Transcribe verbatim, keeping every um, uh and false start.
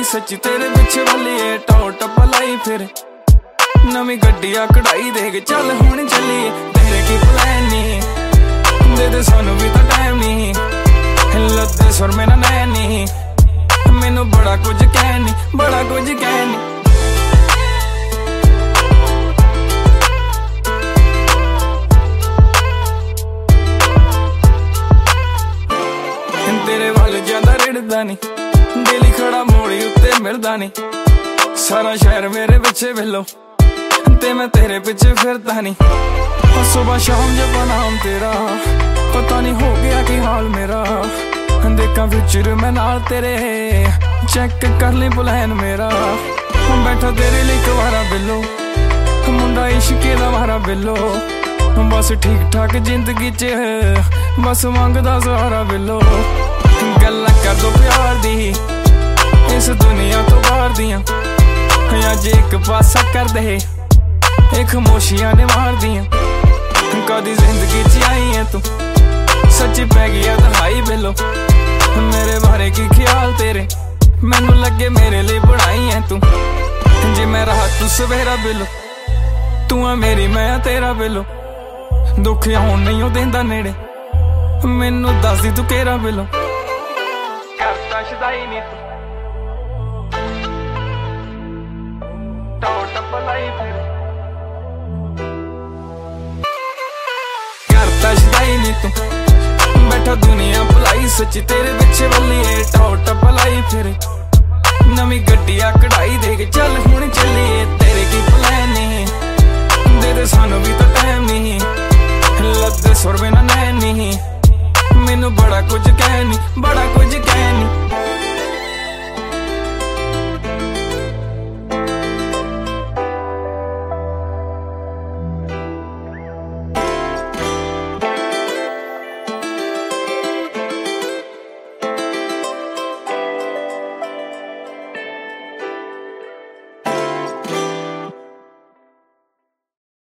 सच्ची तेरे पिछे वाली टॉ टप लाई फिर नवी गड्डिया कढ़ाई देख चल हुण चलिए तेरे की प्लान नी दे दे सानू भी तो टाइम नी लद्दे सुर में ना नैनी मैनू बड़ा कुछ कहनी बड़ा कुछ कहनी तेरे वाल ज्यादा रिड़दा नी डेली खड़ा मोड़ी उत्ते मिलदा नी सारा शहर मेरे पिछे वेलो ते मैं तेरे पिछे फिरदा नी सुबह शाम जब नाम तेरा पता नहीं हो गया कि हाल मेरा देखा फ्यूचर मैं नाल तेरे चेक कर ली प्लान मेरा बैठा तेरे लिए कवारा बिलो मुंडा इश्के दा मारा बिलो बस ठीक ठाक जिंदगी च बस मंगदा सहारा बिलो गल्लां कर दो प्यार दी इस दुनिया तो बाहर दियां अज एक पासा कर दे एक खामोशियां ने मार दियां कदी जिंदगी च आई है तू सच्ची पै गया दहाई बिलो मेरे बारे की ख्याल तेरे मैनू लगे मेरे लिए बनाई है तू जे मैं रहा तू सवेरा बिलो तू है मेरी मैं तेरा बिलो दुख आउण नहीं ओ देंदा नेड़े मैनू दस दी तू केरा बिलो करता शदाई नी तू टॉ टप लाई फिर करता शदाई नी तू बैठा दुनिया भुलाई सच्ची तेरे पिछे वाली टॉ टप लाई फिर नवी गड्डिया कढ़ाई देख चल